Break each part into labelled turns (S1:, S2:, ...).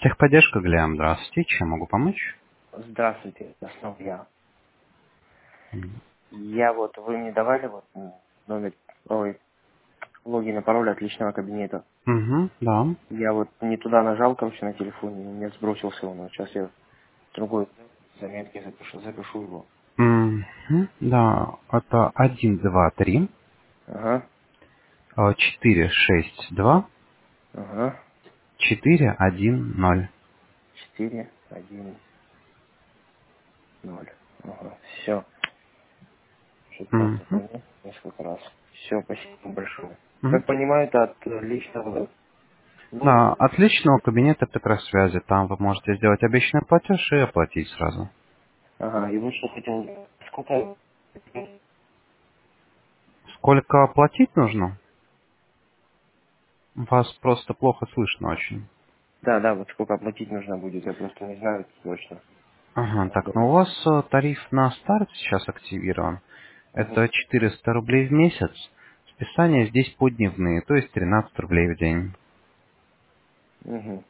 S1: Техподдержка, Глеб, здравствуйте. Чем могу помочь?
S2: Здравствуйте, это снова я.
S1: Мгм.
S2: Вы мне давали номер, логин и пароль от личного кабинета.
S1: Мгм, да.
S2: Я не туда нажал, короче, на телефоне, и у меня сбросился он. Сейчас я в другой заметке запишу его.
S1: Мгм, да, это 1, 2, 3,
S2: Ага,
S1: 4, 6, 2,
S2: ага,
S1: 4, 1, 0.
S2: 4, 1, 0. Ага, все. Что просто
S1: Мгм,
S2: звонил несколько раз. Все, спасибо большое.
S1: мгм.
S2: Как понимаю, это от личного
S1: Да,
S2: логина.
S1: от личного кабинета Петросвязи. Там вы можете сделать обещанный платеж и оплатить сразу.
S2: Ага, и вот что хотел. Сколько?
S1: Сколько оплатить нужно? Вас просто плохо слышно очень.
S2: Да, вот сколько оплатить нужно будет, я просто не знаю точно.
S1: Ага, так, ну у вас тариф на старт сейчас активирован.
S2: Мгм.
S1: Это 400 рублей в месяц. Списания здесь подневные, то есть 13 рублей в день.
S2: Мгм.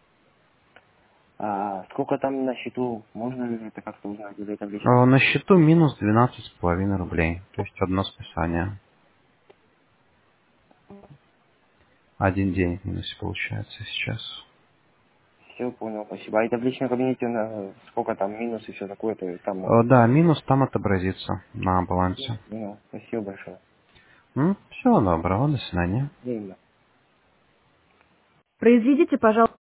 S2: А сколько там на счету? Можно ли это как-то узнать? Или это лично?
S1: На счету минус 12,5 рублей. То есть одно списание. Один день в минусе получается сейчас.
S2: Все, понял, спасибо. А это в личном кабинете сколько там минус и все такое, то там
S1: Да, минус там отобразится на балансе.
S2: ну, спасибо большое.
S1: Всего доброго, до свидания.
S2: Взаимно.
S3: Произведите, пожалуйста.